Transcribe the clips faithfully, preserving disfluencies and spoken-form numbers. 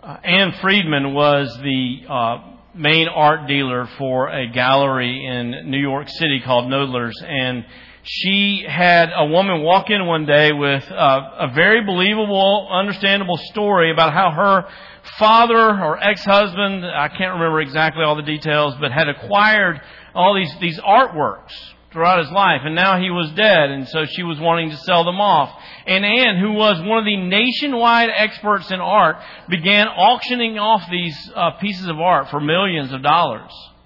Uh, Anne Friedman was the uh, main art dealer for a gallery in New York City called Knoedler's, and she had a woman walk in one day with uh, a very believable, understandable story about how her father or ex-husband, I can't remember exactly all the details, but had acquired all these, these artworks throughout his life, and now he was dead, and so she was wanting to sell them off. And Anne, who was one of the nationwide experts in art, began auctioning off these uh, pieces of art for millions of dollars.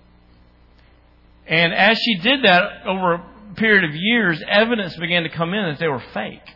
And as she did that over a period of years, evidence began to come in that they were fake.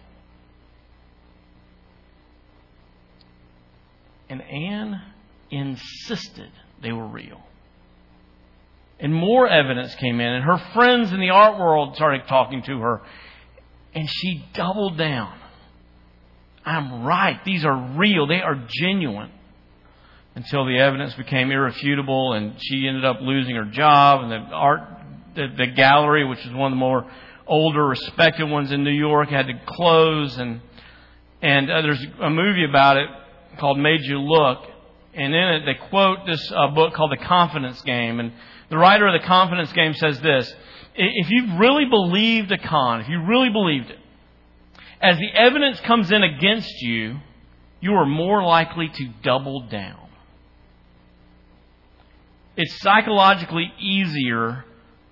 And Anne insisted they were real. And more evidence came in, and her friends in the art world started talking to her. And she doubled down. I'm right. These are real. They are genuine. Until the evidence became irrefutable, and she ended up losing her job. And the art, the, the gallery, which is one of the more older, respected ones in New York, had to close. And and uh, there's a movie about it called Made You Look. And in it, they quote this uh, book called The Confidence Game. And the writer of The Confidence Game says this: if you really believed a con, if you really believed it, as the evidence comes in against you, you are more likely to double down. It's psychologically easier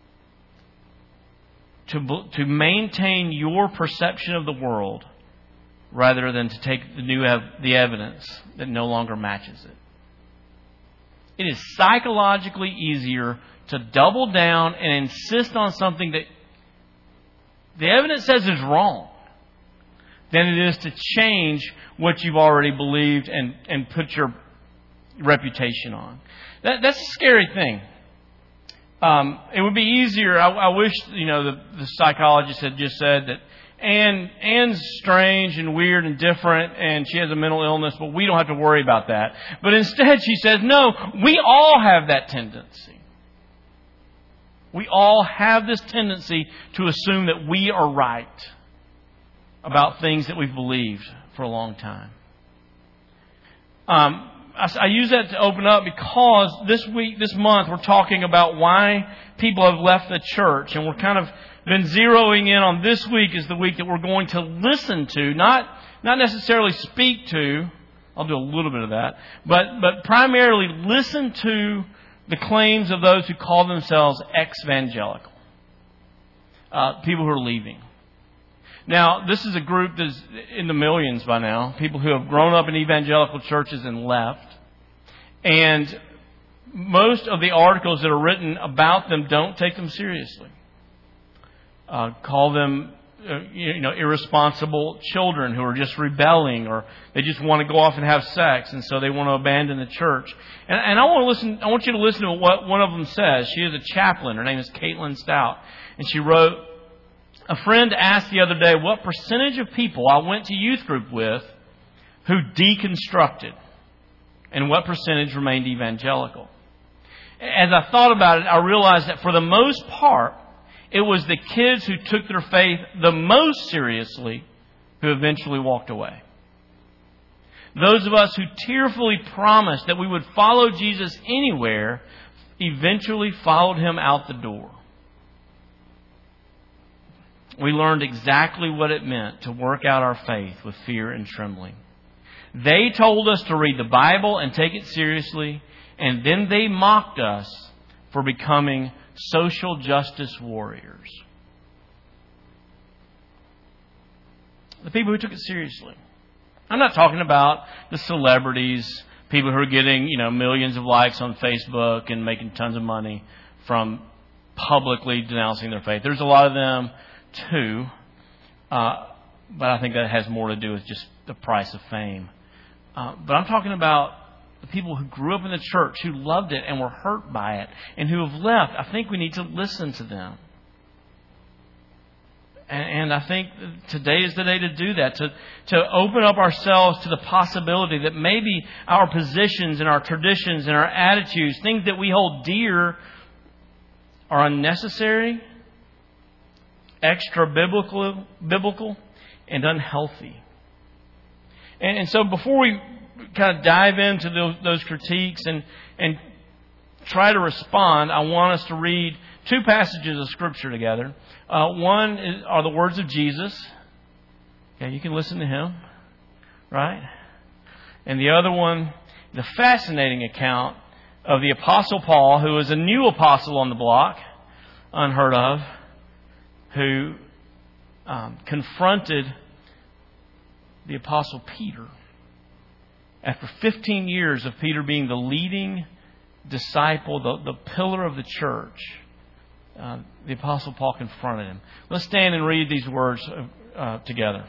to, to maintain your perception of the world rather than to take the new ev- the evidence that no longer matches it. It is psychologically easier to double down and insist on something that the evidence says is wrong than it is to change what you've already believed and, and put your reputation on. That, that's a scary thing. Um, it would be easier. I, I wish, you know, the, the psychologist had just said that Anne, Anne's strange and weird and different, and she has a mental illness, but we don't have to worry about that. But instead, she says, no, we all have that tendency. We all have this tendency to assume that we are right about things that we've believed for a long time. Um, I, I use that to open up because this week, this month, we're talking about why people have left the church, and we're kind of been zeroing in on this week as the week that we're going to listen to, not not necessarily speak to. I'll do a little bit of that, but but primarily listen to the claims of those who call themselves ex-evangelical, uh, people who are leaving. Now, this is a group that's in the millions by now, people who have grown up in evangelical churches and left. And most of the articles that are written about them don't take them seriously. Uh, call them, uh, you know, irresponsible children who are just rebelling, or they just want to go off and have sex, and so they want to abandon the church. And, and I want to listen. I want you to listen to what one of them says. She is a chaplain. Her name is Caitlin Stout, and she wrote, "A friend asked the other day what percentage of people I went to youth group with who deconstructed, and what percentage remained evangelical. As I thought about it, I realized that for the most part, it was the kids who took their faith the most seriously who eventually walked away. Those of us who tearfully promised that we would follow Jesus anywhere eventually followed Him out the door. We learned exactly what it meant to work out our faith with fear and trembling. They told us to read the Bible and take it seriously, and then they mocked us for becoming social justice warriors." The people who took it seriously. I'm not talking about the celebrities, people who are getting, you know, millions of likes on Facebook and making tons of money from publicly denouncing their faith. There's a lot of them too, uh, but I think that has more to do with just the price of fame. Uh, but I'm talking about the people who grew up in the church, who loved it and were hurt by it, and who have left. I think we need to listen to them. And, and I think today is the day to do that, to, to open up ourselves to the possibility that maybe our positions and our traditions and our attitudes, things that we hold dear, are unnecessary, extra biblical, biblical, and unhealthy. And, and so before we kind of dive into those, those critiques and, and try to respond, I want us to read two passages of Scripture together. Uh, one is, are the words of Jesus. Yeah, you can listen to Him, right? And the other one, the fascinating account of the Apostle Paul, who is a new apostle on the block, unheard of, who um, confronted the Apostle Peter. After fifteen years of Peter being the leading disciple, the, the pillar of the church, uh, the Apostle Paul confronted him. Let's stand and read these words uh, together.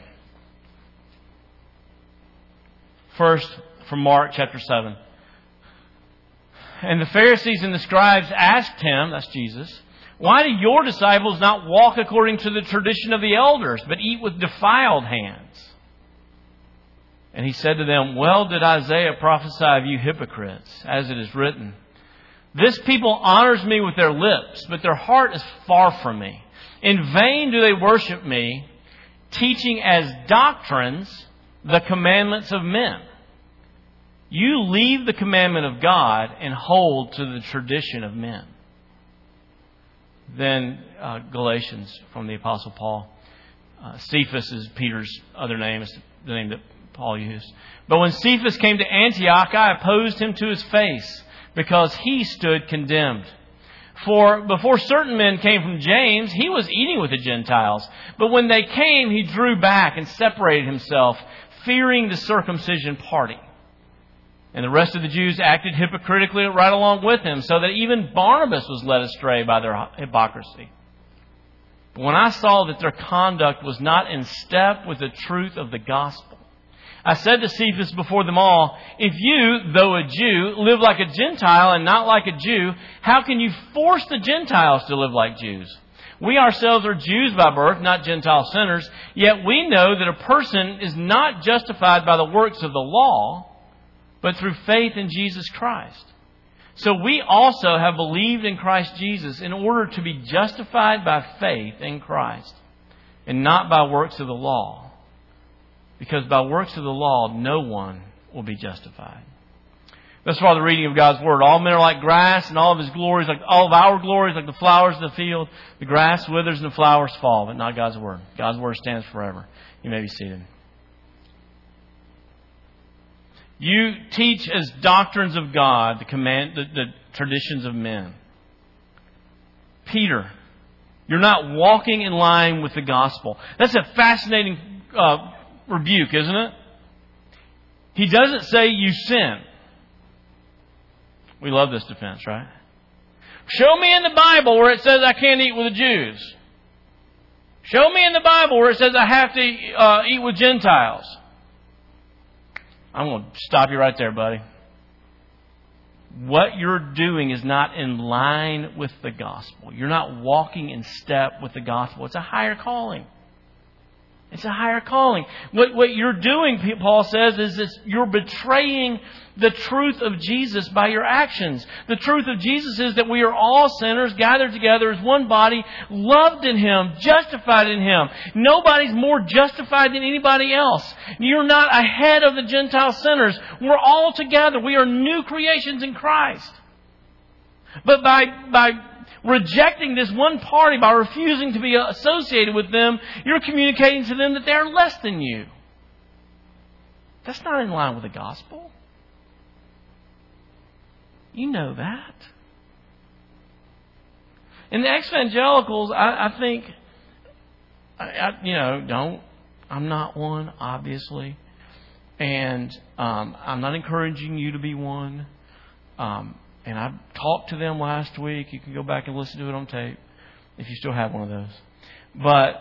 First, from Mark chapter seven. And the Pharisees and the scribes asked him, that's Jesus, why do your disciples not walk according to the tradition of the elders, but eat with defiled hands? And he said to them, well did Isaiah prophesy of you hypocrites, as it is written, this people honors me with their lips, but their heart is far from me. In vain do they worship me, teaching as doctrines the commandments of men. You leave the commandment of God and hold to the tradition of men. Then uh, Galatians from the Apostle Paul. Uh, Cephas is Peter's other name. It's the name that Paul used. But when Cephas came to Antioch, I opposed him to his face, because he stood condemned. For before certain men came from James, he was eating with the Gentiles. But when they came, he drew back and separated himself, fearing the circumcision party. And the rest of the Jews acted hypocritically right along with him, so that even Barnabas was led astray by their hypocrisy. But when I saw that their conduct was not in step with the truth of the gospel, I said to Cephas before them all, if you, though a Jew, live like a Gentile and not like a Jew, how can you force the Gentiles to live like Jews? We ourselves are Jews by birth, not Gentile sinners, yet we know that a person is not justified by the works of the law, but through faith in Jesus Christ. So we also have believed in Christ Jesus in order to be justified by faith in Christ, and not by works of the law. Because by works of the law, no one will be justified. Thus far, the reading of God's Word. All men are like grass, and all of His glories, like all of our glories, like the flowers of the field. The grass withers and the flowers fall, but not God's Word. God's Word stands forever. You may be seated. You teach as doctrines of God the command, the, the traditions of men. Peter, you're not walking in line with the gospel. That's a fascinating uh, rebuke, isn't it? He doesn't say you sin. We love this defense, right? Show me in the Bible where it says I can't eat with the Jews. Show me in the Bible where it says I have to uh, eat with Gentiles. I'm going to stop you right there, buddy. What you're doing is not in line with the gospel. You're not walking in step with the gospel. It's a higher calling. It's a higher calling. What, what you're doing, Paul says, is this, you're betraying the truth of Jesus by your actions. The truth of Jesus is that we are all sinners gathered together as one body, loved in Him, justified in Him. Nobody's more justified than anybody else. You're not ahead of the Gentile sinners. We're all together. We are new creations in Christ. But by, by rejecting this one party, by refusing to be associated with them, you're communicating to them that they're less than you. That's not in line with the gospel. You know that. And the evangelicals, I, I think, I, I, you know, don't, I'm not one, obviously. And um, I'm not encouraging you to be one. Um, and I talked to them last week. You can go back and listen to it on tape if you still have one of those. But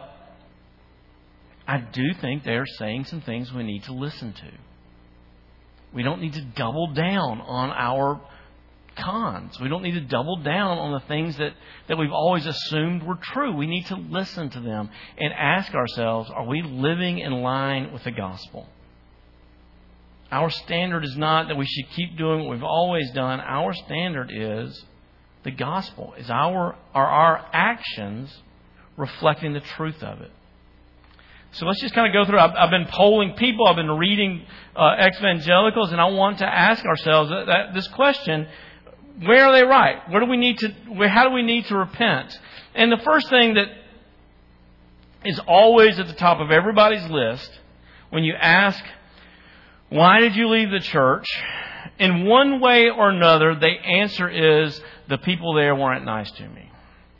I do think they're saying some things we need to listen to. We don't need to double down on our cons. We don't need to double down on the things that, that we've always assumed were true. We need to listen to them and ask ourselves, are we living in line with the gospel? Our standard is not that we should keep doing what we've always done. Our standard is the gospel. Is our are our actions reflecting the truth of it? So let's just kind of go through. I've, I've been polling people. I've been reading uh, ex-evangelicals, and I want to ask ourselves that, that, this question: where are they right? Where do we need to? Where, how do we need to repent? And the first thing that is always at the top of everybody's list when you ask, "Why did you leave the church?" in one way or another, the answer is, "The people there weren't nice to me."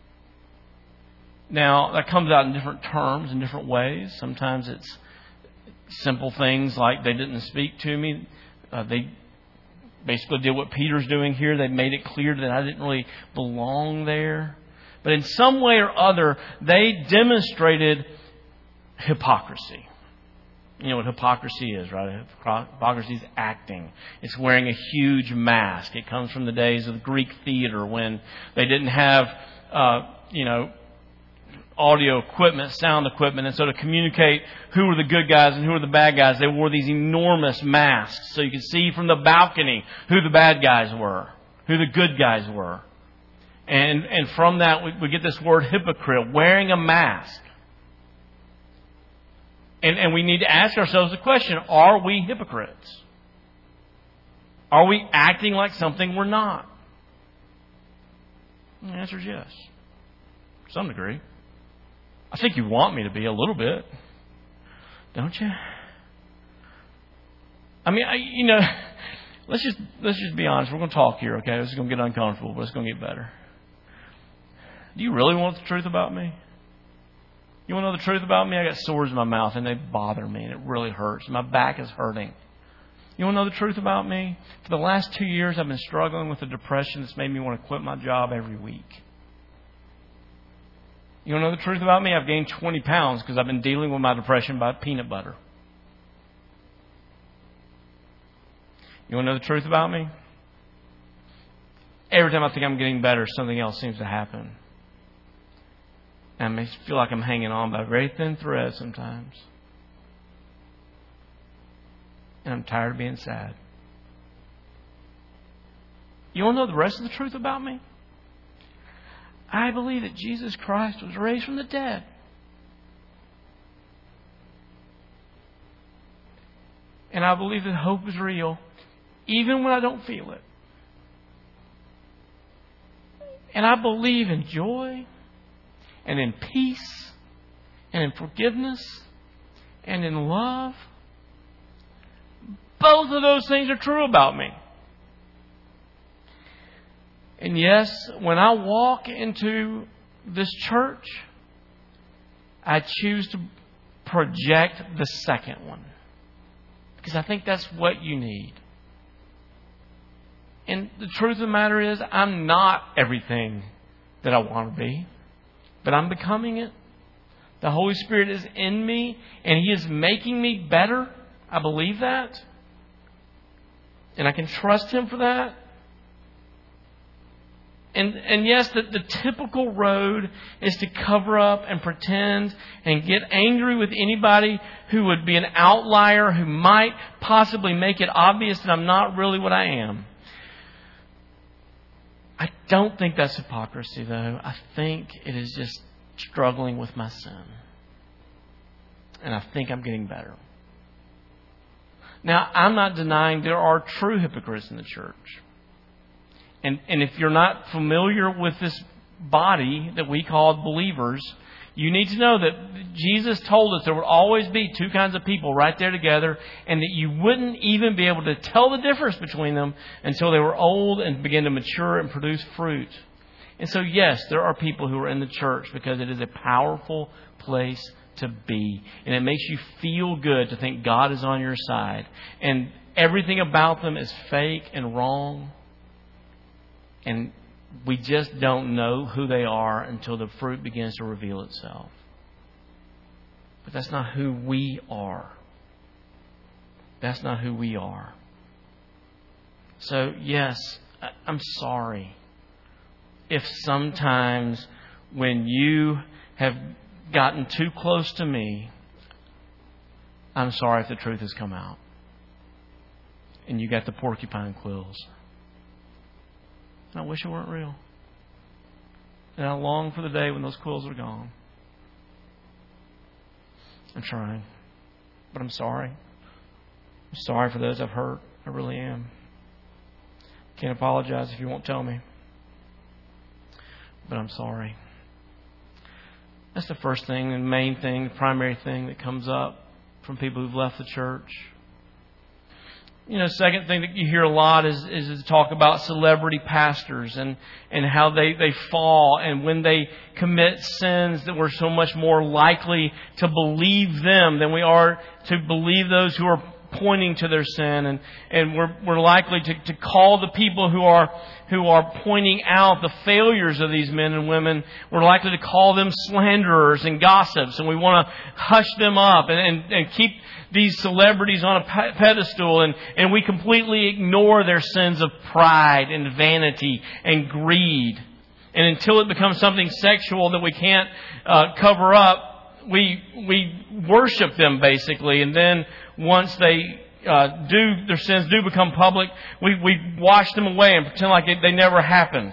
Now, that comes out in different terms, in different ways. Sometimes it's simple things like they didn't speak to me. Uh, they basically did what Peter's doing here. They made it clear that I didn't really belong there. But in some way or other, they demonstrated hypocrisy. You know what hypocrisy is, right? Hypocrisy is acting. It's wearing a huge mask. It comes from the days of Greek theater when they didn't have, uh, you know, audio equipment, sound equipment. And so to communicate who were the good guys and who were the bad guys, they wore these enormous masks so you could see from the balcony who the bad guys were, who the good guys were. And and from that, we, we get this word hypocrite, wearing a mask. And, and we need to ask ourselves the question, are we hypocrites? Are we acting like something we're not? And the answer is yes, to some degree. I think you want me to be a little bit, don't you? I mean, I, you know, let's just let's just be honest. We're going to talk here, okay? This is going to get uncomfortable, but it's going to get better. Do you really want the truth about me? You want to know the truth about me? I got sores in my mouth and they bother me and it really hurts. My back is hurting. You want to know the truth about me? For the last two years, I've been struggling with a depression that's made me want to quit my job every week. You want to know the truth about me? I've gained twenty pounds because I've been dealing with my depression by peanut butter. You want to know the truth about me? Every time I think I'm getting better, something else seems to happen. And I feel like I'm hanging on by a very thin thread sometimes. And I'm tired of being sad. You want to know the rest of the truth about me? I believe that Jesus Christ was raised from the dead. And I believe that hope is real, even when I don't feel it. And I believe in joy, and in peace, and in forgiveness, and in love. Both of those things are true about me. And yes, when I walk into this church, I choose to project the second one. Because I think that's what you need. And the truth of the matter is, I'm not everything that I want to be. But I'm becoming it. The Holy Spirit is in me, and He is making me better. I believe that. And I can trust Him for that. And and yes, the, the typical road is to cover up and pretend and get angry with anybody who would be an outlier, who might possibly make it obvious that I'm not really what I am. I don't think that's hypocrisy, though. I think it is just struggling with my sin. And I think I'm getting better. Now, I'm not denying there are true hypocrites in the church. And, and if you're not familiar with this body that we call believers, you need to know that Jesus told us there would always be two kinds of people right there together, and that you wouldn't even be able to tell the difference between them until they were old and began to mature and produce fruit. And so, yes, there are people who are in the church because it is a powerful place to be. And it makes you feel good to think God is on your side. And everything about them is fake and wrong. And we just don't know who they are until the fruit begins to reveal itself. But that's not who we are. That's not who we are. So, yes, I'm sorry if sometimes when you have gotten too close to me, I'm sorry if the truth has come out. And you got the porcupine quills. I wish it weren't real. And I long for the day when those quills are gone. I'm trying. But I'm sorry. I'm sorry for those I've hurt. I really am. Can't apologize if you won't tell me. But I'm sorry. That's the first thing, and main thing, the primary thing that comes up from people who've left the church. You know, second thing that you hear a lot is, is to talk about celebrity pastors and, and how they, they fall, and when they commit sins that we're so much more likely to believe them than we are to believe those who are pointing to their sin, and, and we're we're likely to, to call the people who are who are pointing out the failures of these men and women, we're likely to call them slanderers and gossips, and we want to hush them up and, and, and keep these celebrities on a pedestal, and, and we completely ignore their sins of pride and vanity and greed. And until it becomes something sexual that we can't uh, cover up, we we worship them basically, and then once they uh, do their sins do become public, we we wash them away and pretend like it, they never happened.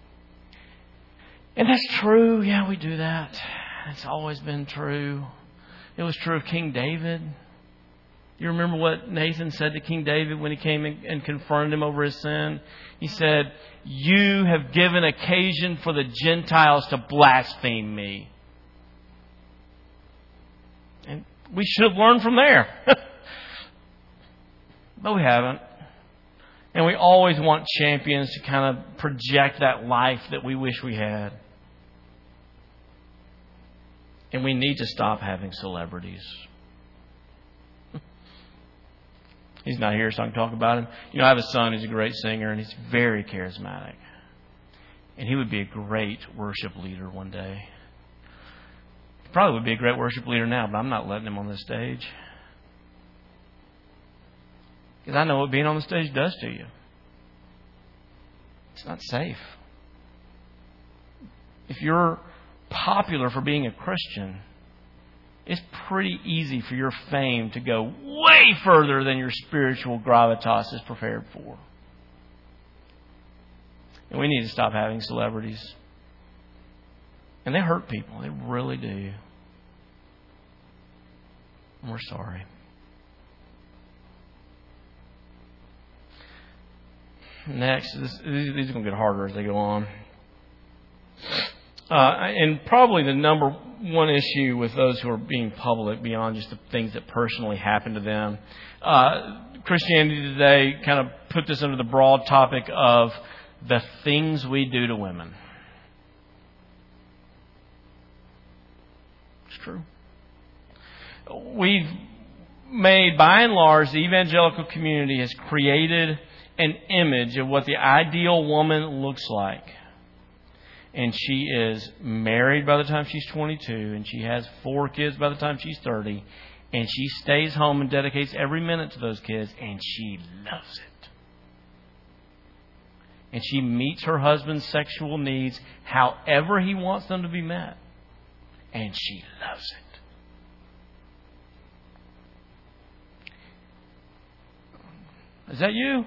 And that's true. Yeah, we do that. It's always been true. It was true of King David. You remember what Nathan said to King David when he came and confronted him over his sin? He said, "You have given occasion for the Gentiles to blaspheme me." And we should have learned from there. But we haven't. And we always want champions to kind of project that life that we wish we had. And we need to stop having celebrities. He's not here, so I can talk about him. You know, I have a son who's a great singer, and he's very charismatic. And he would be a great worship leader one day. He probably would be a great worship leader now, but I'm not letting him on the stage. Because I know what being on the stage does to you. It's not safe. If you're popular for being a Christian, it's pretty easy for your fame to go way further than your spiritual gravitas is prepared for. And we need to stop having celebrities. And they hurt people. They really do. And we're sorry. Next, this, these are going to get harder as they go on. Uh, and probably the number one issue with those who are being public, beyond just the things that personally happen to them, uh, Christianity Today kind of put this under the broad topic of the things we do to women. It's true. We've made, by and large, the evangelical community has created an image of what the ideal woman looks like. And she is married by the time she's twenty-two, and she has four kids by the time she's thirty, and she stays home and dedicates every minute to those kids, and she loves it. And she meets her husband's sexual needs however he wants them to be met, and she loves it. Is that you?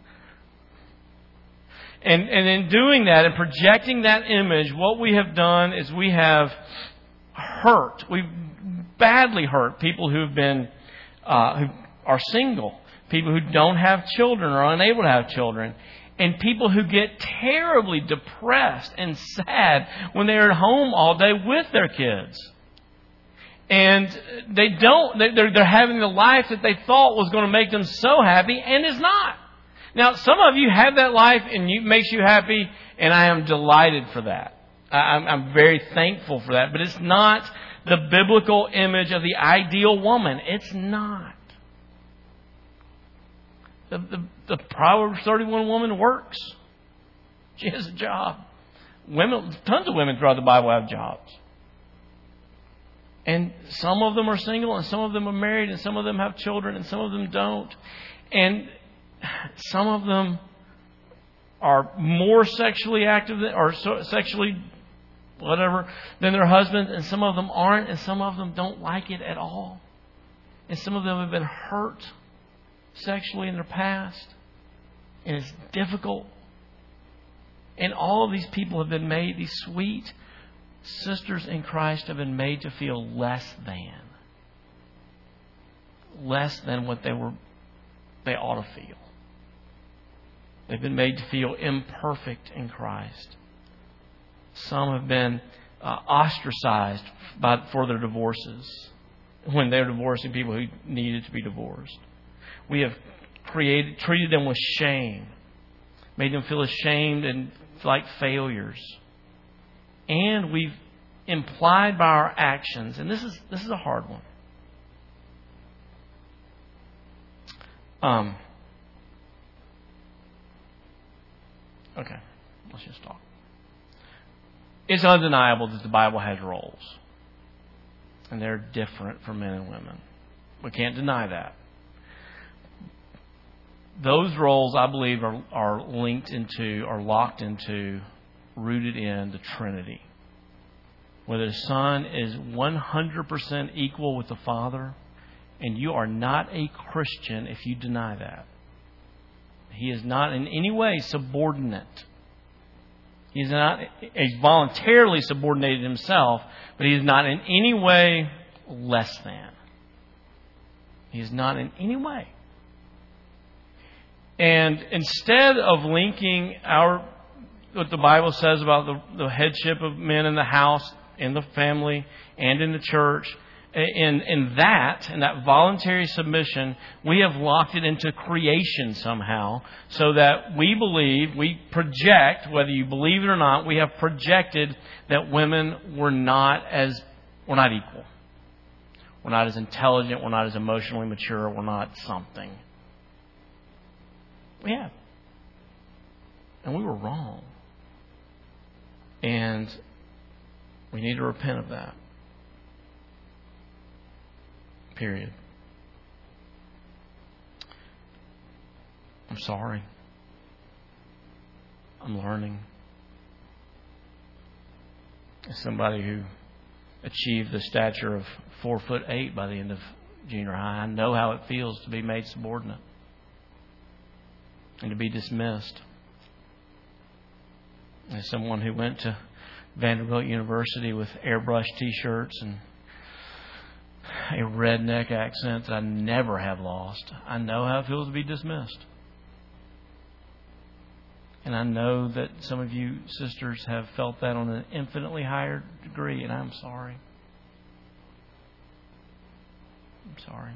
And, and in doing that and projecting that image, what we have done is we have hurt, we've badly hurt people who've been, uh, who are single, people who don't have children or are unable to have children, and people who get terribly depressed and sad when they're at home all day with their kids. And they don't, they're, they're having the life that they thought was going to make them so happy, and is not. Now, some of you have that life and it makes you happy, and I am delighted for that. I'm, I'm very thankful for that. But it's not the biblical image of the ideal woman. It's not. The, the, the Proverbs thirty-one woman works. She has a job. Women, tons of women throughout the Bible have jobs. And some of them are single, and some of them are married, and some of them have children, and some of them don't. And some of them are more sexually active than, or so, sexually whatever than their husbands, and some of them aren't, and some of them don't like it at all. And some of them have been hurt sexually in their past, and it's difficult. And all of these people have been made, these sweet sisters in Christ have been made to feel less than. less than what they were they ought to feel. They've been made to feel imperfect in Christ. Some have been uh, ostracized by, for their divorces when they're divorcing people who needed to be divorced. We have created, treated them with shame, made them feel ashamed and like failures. And we've implied by our actions, and this is this is a hard one. Um. Okay, let's just talk. It's undeniable that the Bible has roles, and they're different for men and women. We can't deny that. Those roles, I believe, are, are linked into, are locked into, rooted in the Trinity. Where the Son is one hundred percent equal with the Father, and you are not a Christian if you deny that. He is not in any way subordinate. He is not, he's voluntarily subordinated himself, but he is not in any way less than. He is not in any way. And instead of linking our what the Bible says about the, the headship of men in the house, in the family, and in the church, in, in that, in that voluntary submission, we have locked it into creation somehow, so that we believe, we project, whether you believe it or not, we have projected that women were not as, were not equal. We're not as intelligent, we're not as emotionally mature, we're not something. We have. And we were wrong. And we need to repent of that. Period. I'm sorry. I'm learning. As somebody who achieved the stature of four foot eight by the end of junior high, I know how it feels to be made subordinate and to be dismissed. As someone who went to Vanderbilt University with airbrush T-shirts and a redneck accent that I never have lost, I know how it feels to be dismissed. And I know that some of you sisters have felt that on an infinitely higher degree, and I'm sorry. I'm sorry.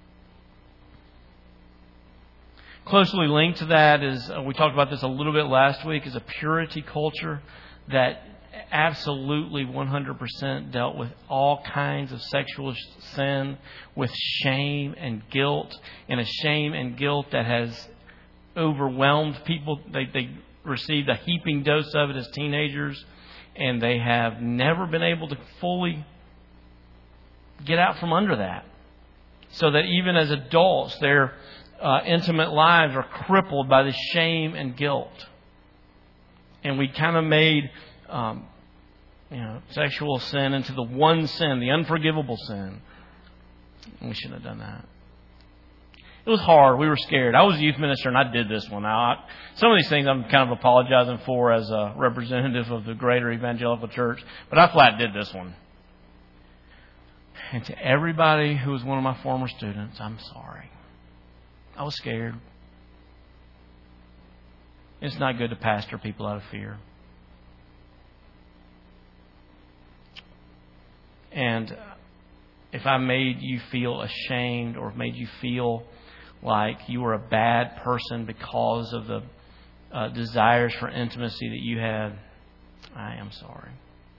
Closely linked to that is, uh, we talked about this a little bit last week, is a purity culture that absolutely one hundred percent dealt with all kinds of sexual sin, with shame and guilt, and a shame and guilt that has overwhelmed people. They, they received a heaping dose of it as teenagers, and they have never been able to fully get out from under that. So that even as adults, their uh, intimate lives are crippled by the shame and guilt. And we kind of made um, you know, sexual sin into the one sin, the unforgivable sin. And we shouldn't have done that. It was hard. We were scared. I was a youth minister and I did this one. Now, I, some of these things I'm kind of apologizing for as a representative of the greater evangelical church, but I flat did this one. And to everybody who was one of my former students, I'm sorry. I was scared. It's not good to pastor people out of fear. And if I made you feel ashamed or made you feel like you were a bad person because of the uh, desires for intimacy that you had, I am sorry.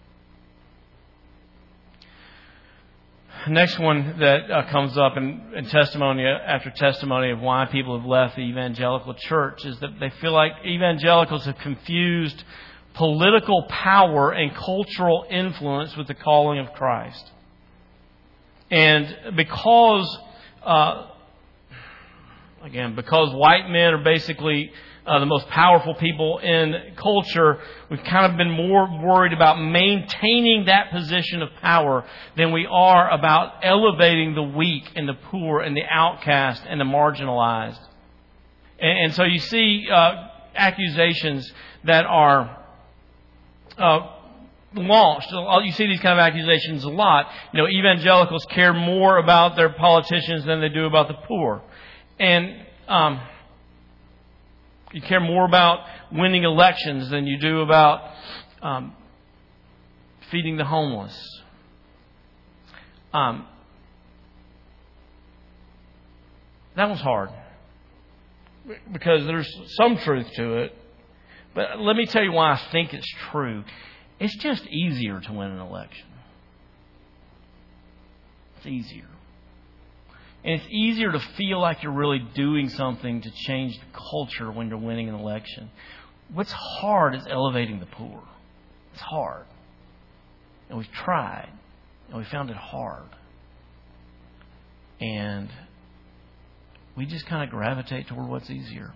Next one that uh, comes up in, in testimony after testimony of why people have left the evangelical church is that they feel like evangelicals have confused political power and cultural influence with the calling of Christ. And because, uh, again, because white men are basically uh, the most powerful people in culture, we've kind of been more worried about maintaining that position of power than we are about elevating the weak and the poor and the outcast and the marginalized. And, and so you see uh, accusations that are Uh, launched. You see these kind of accusations a lot. You know, evangelicals care more about their politicians than they do about the poor. And um, you care more about winning elections than you do about um, feeding the homeless. Um, that was hard because there's some truth to it. But let me tell you why I think it's true. It's just easier to win an election. It's easier. And it's easier to feel like you're really doing something to change the culture when you're winning an election. What's hard is elevating the poor. It's hard. And we've tried. And we found it hard. And we just kind of gravitate toward what's easier.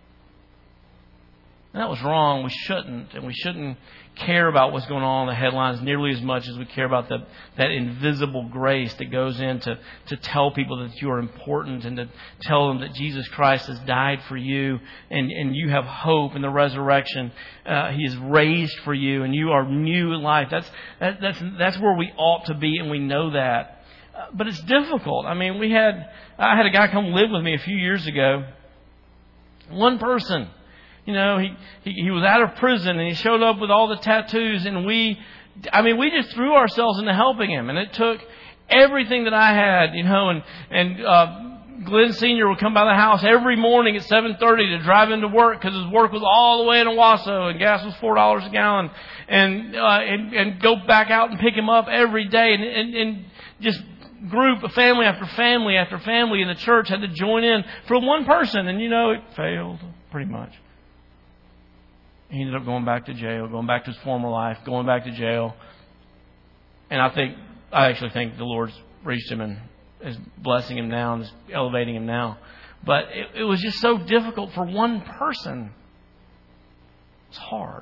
And that was wrong. We shouldn't. And we shouldn't care about what's going on in the headlines nearly as much as we care about the, that invisible grace that goes in to, to tell people that you are important and to tell them that Jesus Christ has died for you and, and you have hope in the resurrection. Uh, he is raised for you and you are new in life. That's, that, that's, that's where we ought to be, and we know that. Uh, but it's difficult. I mean, we had, I had a guy come live with me a few years ago. One person. You know, he, he, he was out of prison and he showed up with all the tattoos, and we, I mean, we just threw ourselves into helping him, and it took everything that I had, you know, and, and, uh, Glenn Senior would come by the house every morning at seven thirty to drive into work because his work was all the way in Owasso and gas was four dollars a gallon, and, uh, and, and go back out and pick him up every day, and, and, and just group of family after family after family in the church had to join in for one person, and you know, it failed pretty much. He ended up going back to jail, going back to his former life, going back to jail. And I think, I actually think the Lord's reached him and is blessing him now and is elevating him now. But it, it was just so difficult for one person. It's hard.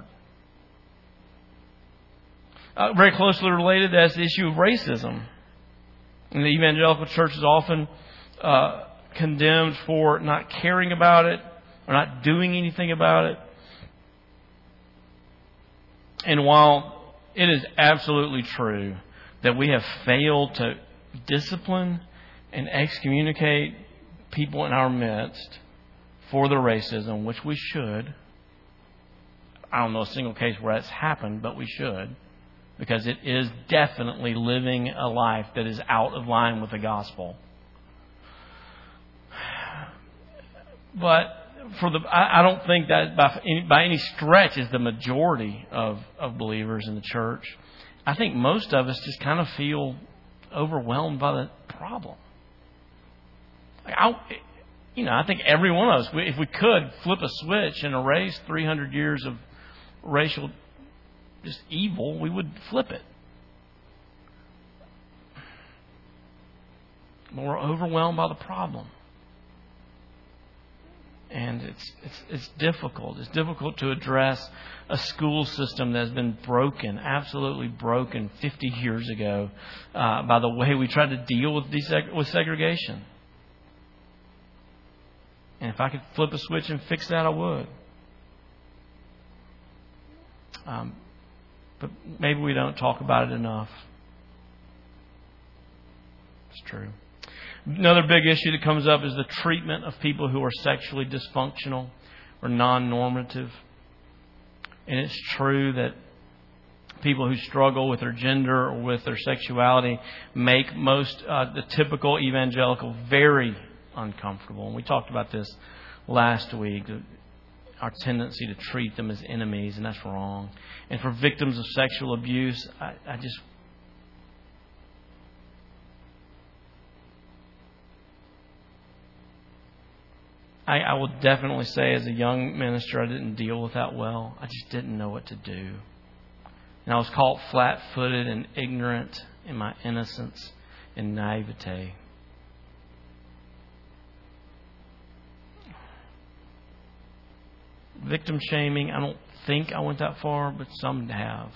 Uh, very closely related, that's the issue of racism. And the evangelical church is often uh, condemned for not caring about it or not doing anything about it. And while it is absolutely true that we have failed to discipline and excommunicate people in our midst for their racism, which we should, I don't know a single case where that's happened, but we should, because it is definitely living a life that is out of line with the gospel. But For the, I, I don't think that by any, by any stretch is the majority of, of believers in the church. I think most of us just kind of feel overwhelmed by the problem. Like I, you know, I think every one of us, if we could flip a switch and erase three hundred years of racial just evil, we would flip it. But we're overwhelmed by the problem. And it's, it's it's difficult. It's difficult to address a school system that has been broken, absolutely broken, fifty years ago uh, by the way we tried to deal with deseg- with segregation. And if I could flip a switch and fix that, I would. Um, but maybe we don't talk about it enough. It's true. Another big issue that comes up is the treatment of people who are sexually dysfunctional or non-normative. And it's true that people who struggle with their gender or with their sexuality make most, uh, the typical evangelical very uncomfortable. And we talked about this last week, our tendency to treat them as enemies, and that's wrong. And for victims of sexual abuse, I, I just... I, I will definitely say as a young minister, I didn't deal with that well. I just didn't know what to do. And I was caught flat-footed and ignorant in my innocence and naivete. Victim shaming, I don't think I went that far, but some have.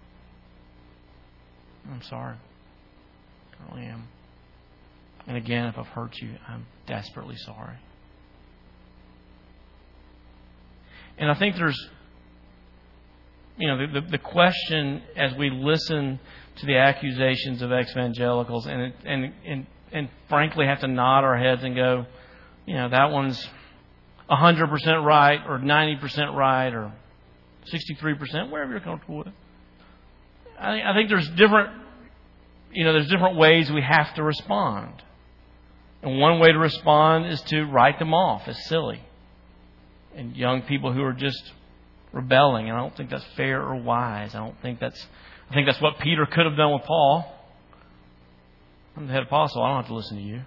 I'm sorry. I really am. And again, if I've hurt you, I'm desperately sorry. And I think there's you know, the, the, the question as we listen to the accusations of ex-evangelicals and, and, and, and frankly have to nod our heads and go, you know, that one's one hundred percent right or ninety percent right or sixty-three percent, wherever you're comfortable with. I think, I think there's different, you know, there's different ways we have to respond. And one way to respond is to write them off as silly. And young people who are just rebelling. And I don't think that's fair or wise. I don't think that's, I think that's what Peter could have done with Paul. I'm the head apostle. I don't have to listen to you.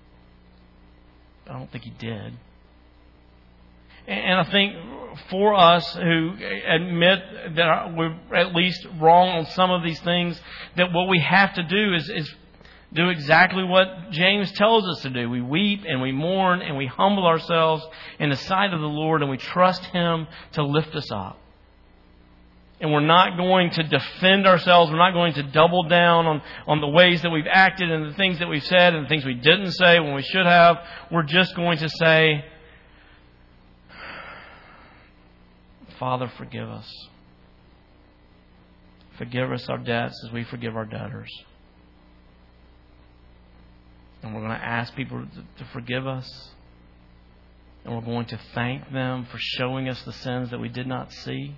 I don't think he did. And I think for us who admit that we're at least wrong on some of these things, that what we have to do is, is do exactly what James tells us to do. We weep and we mourn and we humble ourselves in the sight of the Lord and we trust Him to lift us up. And we're not going to defend ourselves. We're not going to double down on, on the ways that we've acted and the things that we've said and the things we didn't say when we should have. We're just going to say, Father, forgive us. Forgive us our debts as we forgive our debtors. And we're going to ask people to forgive us. And we're going to thank them for showing us the sins that we did not see.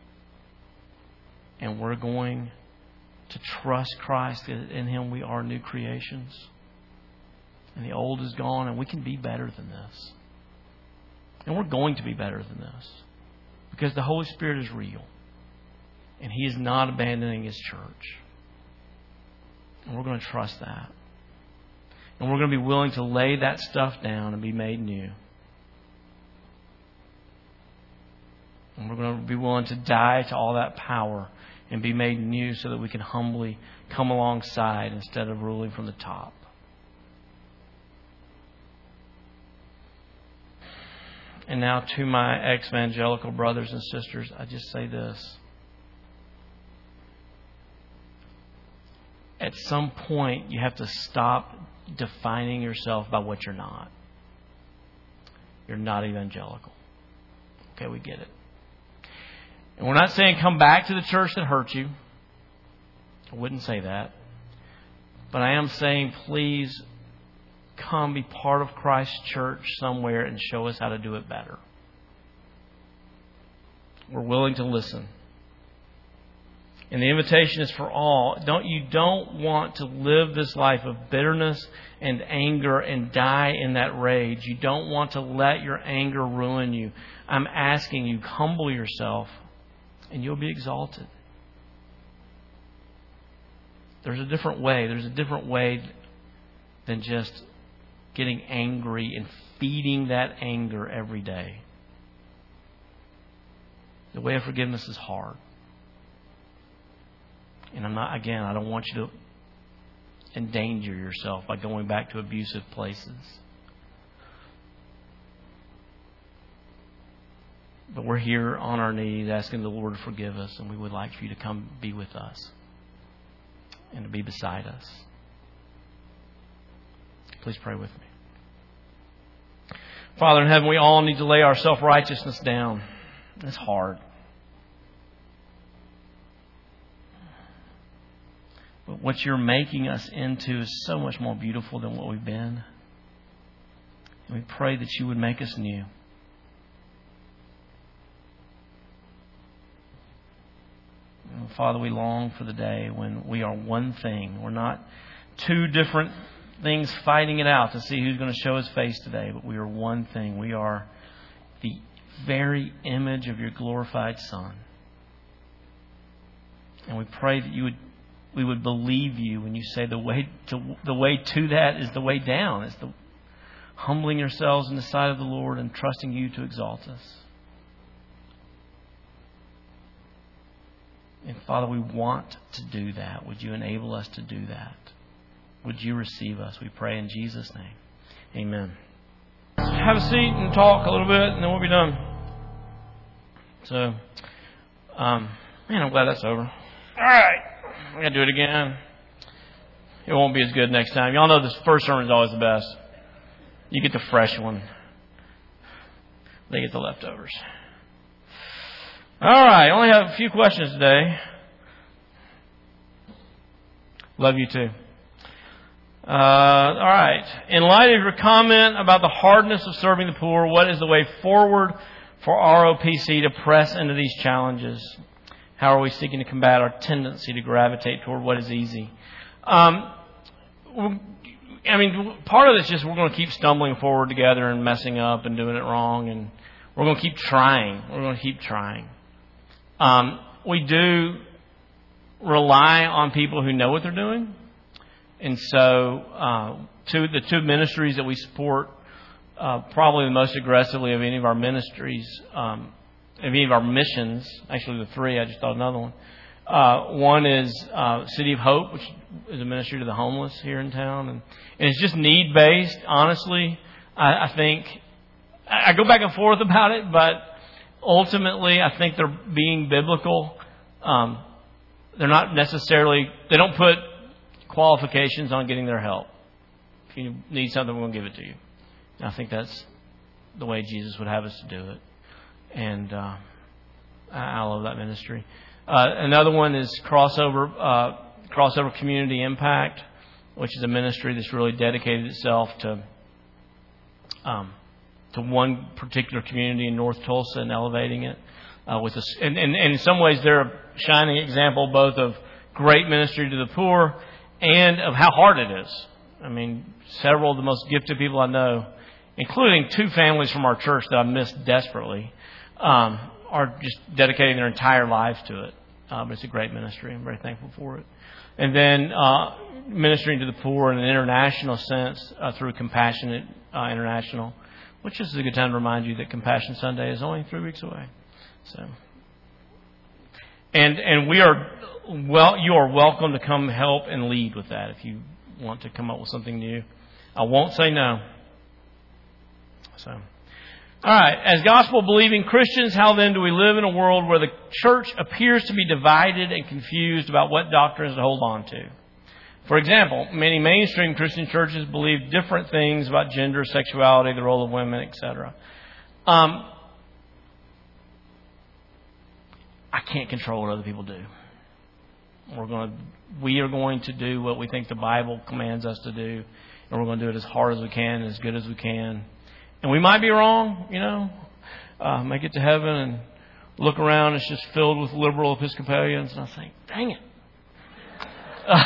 And we're going to trust Christ. In Him we are new creations. And the old is gone, and we can be better than this. And we're going to be better than this. Because the Holy Spirit is real. And He is not abandoning His church. And we're going to trust that. And we're going to be willing to lay that stuff down and be made new. And we're going to be willing to die to all that power and be made new so that we can humbly come alongside instead of ruling from the top. And now to my ex-evangelical brothers and sisters, I just say this. At some point, you have to stop defining yourself by what you're not. You're not evangelical. Okay, we get it. And we're not saying come back to the church that hurt you. I wouldn't say that. But I am saying please come be part of Christ's church somewhere and show us how to do it better. We're willing to listen. And the invitation is for all. Don't you don't want to live this life of bitterness and anger and die in that rage. You don't want to let your anger ruin you. I'm asking you, humble yourself and you'll be exalted. There's a different way. There's a different way than just getting angry and feeding that anger every day. The way of forgiveness is hard. And I'm not, again, I don't want you to endanger yourself by going back to abusive places. But we're here on our knees asking the Lord to forgive us, and we would like for you to come be with us and to be beside us. Please pray with me. Father in heaven, we all need to lay our self-righteousness down. It's hard. But what you're making us into is so much more beautiful than what we've been. And we pray that you would make us new. And Father, we long for the day when we are one thing. We're not two different things fighting it out to see who's going to show his face today, but we are one thing. We are the very image of your glorified Son. And we pray that you would we would believe you when you say the way to the way to that is the way down. It's the humbling yourselves in the sight of the Lord and trusting you to exalt us. And Father, we want to do that. Would you enable us to do that? Would you receive us? We pray in Jesus' name. Amen. Have a seat and talk a little bit, and then we'll be done. So, um, man, I'm glad that's over. All right. I'm going to do it again. It won't be as good next time. Y'all know this first sermon is always the best. You get the fresh one. They get the leftovers. All right, I only have a few questions today. Love you too. Uh, all right. In light of your comment about the hardness of serving the poor, what is the way forward for R O P C to press into these challenges? How are we seeking to combat our tendency to gravitate toward what is easy? Um, I mean, part of this is just we're going to keep stumbling forward together and messing up and doing it wrong, and we're going to keep trying. We're going to keep trying. Um, we do rely on people who know what they're doing. And so uh, two, the two ministries that we support uh, probably the most aggressively of any of our ministries, um, of any of our missions, actually the three, I just thought another one. Uh, one is uh, City of Hope, which is a ministry to the homeless here in town. And, and it's just need-based, honestly. I, I think, I go back and forth about it, but ultimately I think they're being biblical. Um, they're not necessarily, they don't put qualifications on getting their help. If you need something, we're going to give it to you. And I think that's the way Jesus would have us to do it. And uh, I love that ministry. Uh, another one is Crossover uh, Crossover Community Impact, which is a ministry that's really dedicated itself to um, to one particular community in North Tulsa and elevating it. Uh, with a, and, and, and in some ways, they're a shining example both of great ministry to the poor and of how hard it is. I mean, several of the most gifted people I know, including two families from our church that I miss desperately, um, are just dedicating their entire lives to it. Uh, but it's a great ministry. I'm very thankful for it. And then uh, ministering to the poor in an international sense uh, through Compassionate uh, International, which is a good time to remind you that Compassion Sunday is only three weeks away. So, and and we are well. You are welcome to come help and lead with that if you want to come up with something new. I won't say no. So, all right. As gospel-believing Christians, how then do we live in a world where the church appears to be divided and confused about what doctrines to hold on to? For example, many mainstream Christian churches believe different things about gender, sexuality, the role of women, et cetera. Um, I can't control what other people do. We're going to, we are going to do what we think the Bible commands us to do, and we're going to do it as hard as we can, as good as we can. And we might be wrong, you know. Uh, might get to heaven and look around, it's just filled with liberal Episcopalians, and I think, dang it. Uh,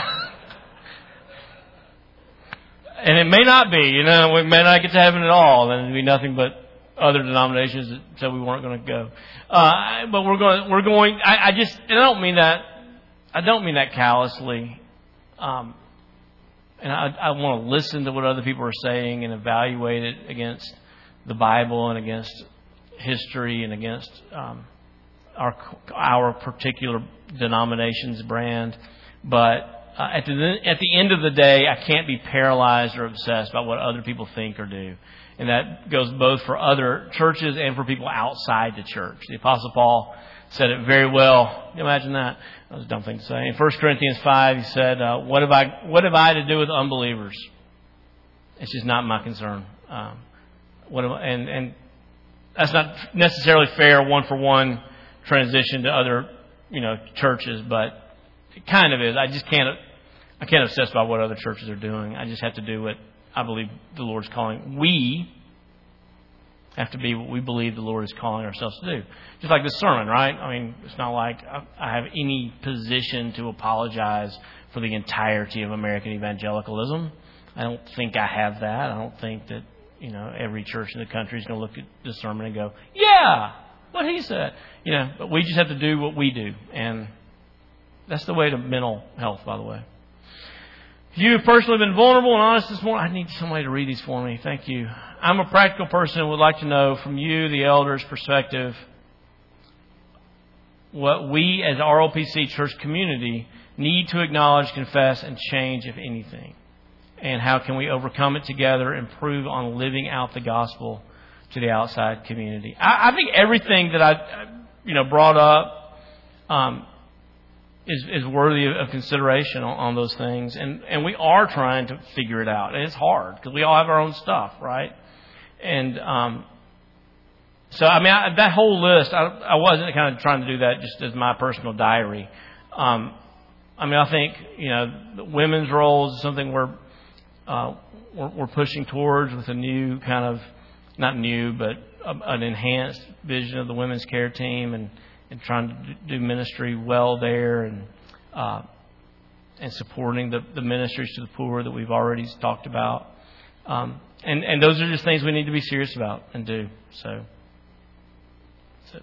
and it may not be, you know. We may not get to heaven at all, and it'd be nothing but other denominations that said we weren't going to go. Uh, but we're going. We're going. I, I just. I don't mean that. I don't mean that callously. Um, and I, I want to listen to what other people are saying and evaluate it against the Bible and against history and against um, our our particular denomination's brand. But uh, at the at the end of the day, I can't be paralyzed or obsessed by what other people think or do. And that goes both for other churches and for people outside the church. The Apostle Paul said it very well. Can you imagine that? That was a dumb thing to say. In First Corinthians five, he said, uh, what have I what have I to do with unbelievers? It's just not my concern. Um, what am I, and, and that's not necessarily fair one-for-one transition to other, you know, churches, but it kind of is. I just can't, I can't obsess about what other churches are doing. I just have to do what I believe the Lord's calling. We have to be what we believe the Lord is calling ourselves to do. Just like this sermon, right? I mean, it's not like I have any position to apologize for the entirety of American evangelicalism. I don't think I have that. I don't think that, you know, every church in the country is going to look at this sermon and go, yeah, what he said. You know, but we just have to do what we do. And that's the way to mental health, by the way. If you have personally been vulnerable and honest this morning, I need somebody to read these for me. Thank you. I'm a practical person and would like to know from you, the elders' perspective, what we as R O P C church community need to acknowledge, confess, and change, if anything. And how can we overcome it together, improve on living out the gospel to the outside community. I, I think everything that I, you know, brought up um, is, is worthy of consideration on, on those things. And, and we are trying to figure it out. And it's hard because we all have our own stuff, right? And um, so, I mean, I, that whole list, I, I wasn't kind of trying to do that just as my personal diary. Um, I mean, I think, you know, the women's roles is something we're, uh, we're, we're pushing towards with a new kind of, not new, but a, an enhanced vision of the women's care team and, and trying to do ministry well there and, uh, and supporting the, the ministries to the poor that we've already talked about. Um, and, and those are just things we need to be serious about and do. So, so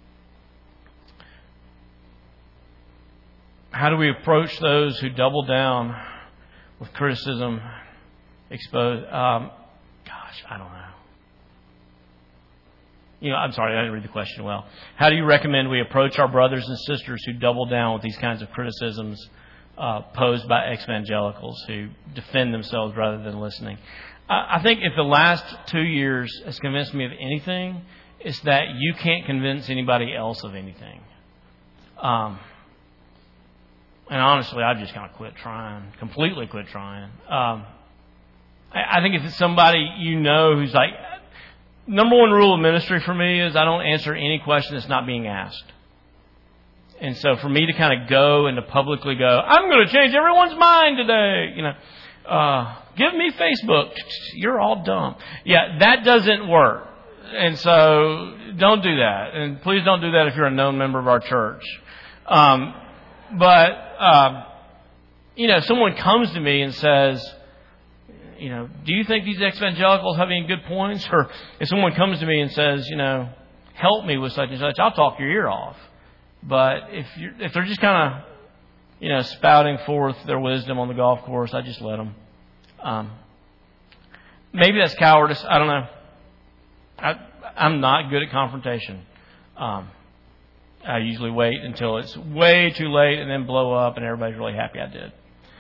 how do we approach those who double down with criticism, expose? Um, gosh, I don't know. You know, I'm sorry, I didn't read the question well. How do you recommend we approach our brothers and sisters who double down with these kinds of criticisms uh, posed by ex-evangelicals who defend themselves rather than listening? I, I think if the last two years has convinced me of anything, it's that you can't convince anybody else of anything. Um, and honestly, I've just kind of quit trying, completely quit trying. Um, I, I think if it's somebody you know who's like, number one rule of ministry for me is I don't answer any question that's not being asked. And so for me to kind of go and to publicly go, I'm going to change everyone's mind today, you know, uh, give me Facebook. You're all dumb. Yeah, that doesn't work. And so don't do that. And please don't do that if you're a known member of our church. Um, but, um, you know, if someone comes to me and says, you know, do you think these ex-evangelicals have any good points? Or if someone comes to me and says, you know, help me with such and such, I'll talk your ear off. But if you're, if they're just kind of, you know, spouting forth their wisdom on the golf course, I just let them. Um, maybe that's cowardice. I don't know. I, I'm not good at confrontation. Um, I usually wait until it's way too late and then blow up and everybody's really happy I did.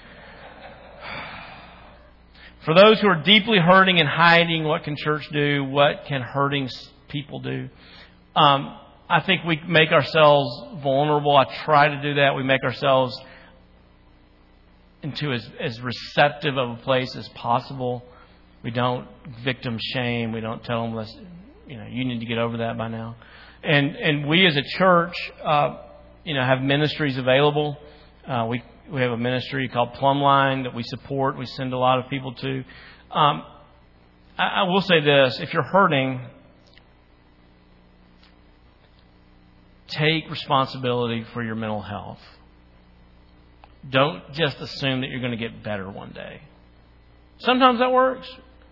For those who are deeply hurting and hiding, what can church do? What can hurting people do? Um, I think we make ourselves vulnerable. I try to do that. We make ourselves into as, as receptive of a place as possible. We don't victim shame. We don't tell them, let's, you know, you need to get over that by now. And and we as a church, uh, you know, have ministries available. Uh, we we have a ministry called Plumline that we support. We send a lot of people to. Um, I, I will say this: if you're hurting, take responsibility for your mental health. Don't just assume that you're going to get better one day. Sometimes that works,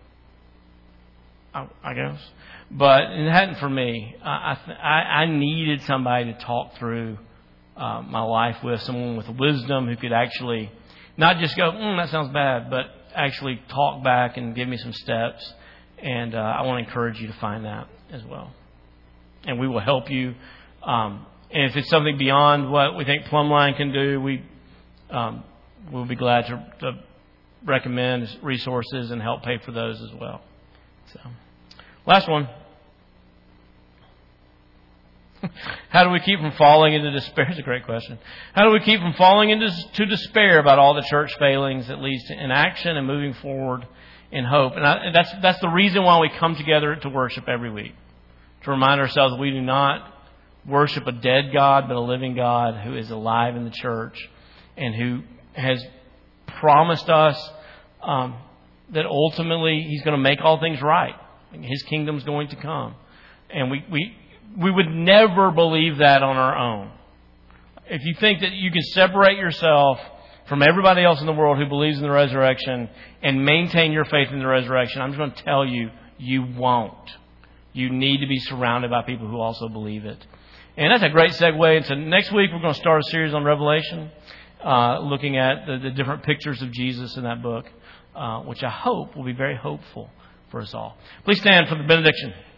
I, I guess, but it hadn't for me. I, I, I needed somebody to talk through uh, my life with, someone with wisdom who could actually not just go, mm, that sounds bad, but actually talk back and give me some steps. And uh, I want to encourage you to find that as well. And we will help you. Um, and if it's something beyond what we think Plumline can do, we um, we'll be glad to, to recommend resources and help pay for those as well. So, last one. How do we keep from falling into despair? It's a great question. How do we keep from falling into to despair about all the church failings that leads to inaction and moving forward in hope? And, I, and that's that's the reason why we come together to worship every week, to remind ourselves that we do not worship a dead God, but a living God who is alive in the church and who has promised us um, that ultimately He's going to make all things right. His kingdom's going to come. And we, we, we would never believe that on our own. If you think that you can separate yourself from everybody else in the world who believes in the resurrection and maintain your faith in the resurrection, I'm just going to tell you, you won't. You need to be surrounded by people who also believe it. And that's a great segue into next week. We're going to start a series on Revelation, uh, looking at the, the different pictures of Jesus in that book, uh, which I hope will be very hopeful for us all. Please stand for the benediction.